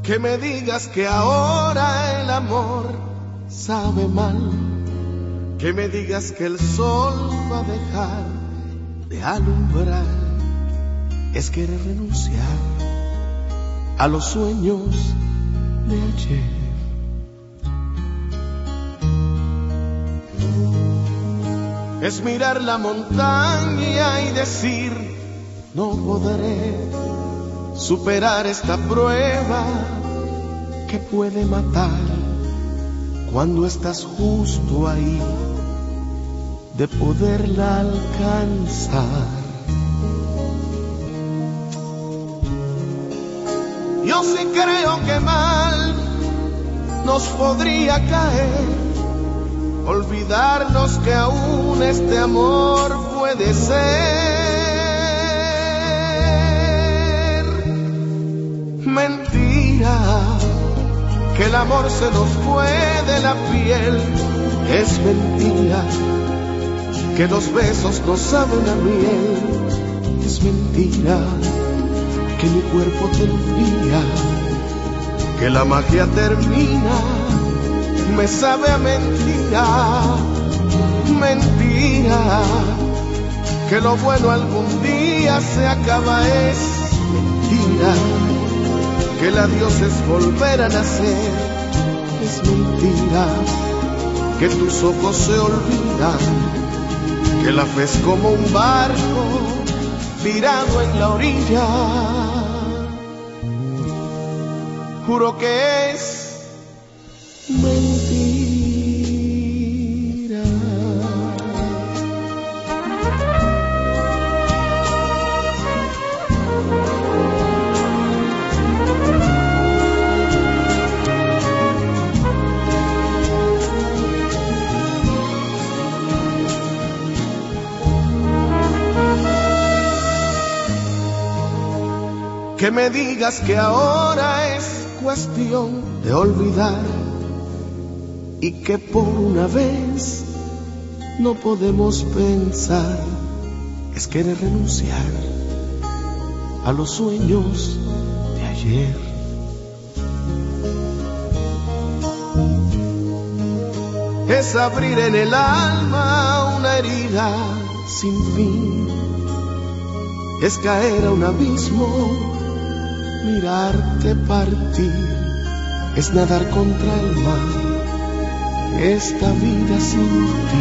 Que me digas que ahora el amor sabe mal, que me digas que el sol va a dejar de alumbrar, es querer renunciar a los sueños de ayer. Es mirar la montaña y decir, no podré superar esta prueba que puede matar cuando estás justo ahí de poderla alcanzar. Yo sí creo que mal nos podría caer olvidarnos que aún este amor puede ser mentira, que el amor se nos fue de la piel. Es mentira que los besos no saben a miel. Es mentira que mi cuerpo te enfría, que la magia termina, me sabe a mentira. Mentira que lo bueno algún día se acaba. Es mentira que el adiós es volver a nacer. Es mentira que tus ojos se olvidan, que la fe es como un barco virado en la orilla. Juro que es mentira. Que me digas que ahora es cuestión de olvidar y que por una vez no podemos pensar. Es querer renunciar a los sueños de ayer. Es abrir en el alma una herida sin fin. Es caer a un abismo, mirarte partir, es nadar contra el mar, esta vida sin ti.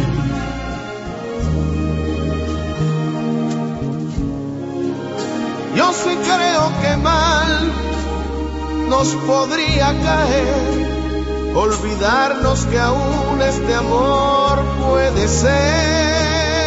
Yo sí creo que mal nos podría caer olvidarnos que aún este amor puede ser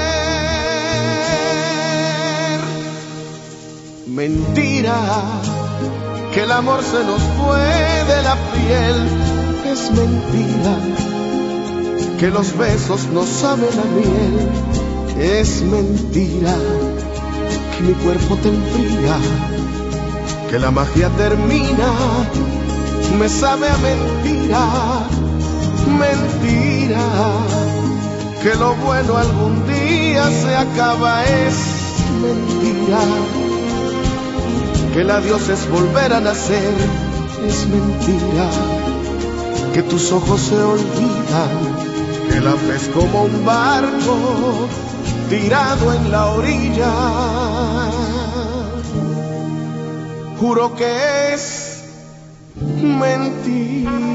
mentira, que el amor se nos fue de la piel. Es mentira que los besos no saben a miel. Es mentira que mi cuerpo te enfría, que la magia termina, me sabe a mentira. Mentira que lo bueno algún día se acaba. Es mentira que el adiós es volver a nacer. Es mentira que tus ojos se olvidan, que la fe es como un barco tirado en la orilla. Juro que es mentira.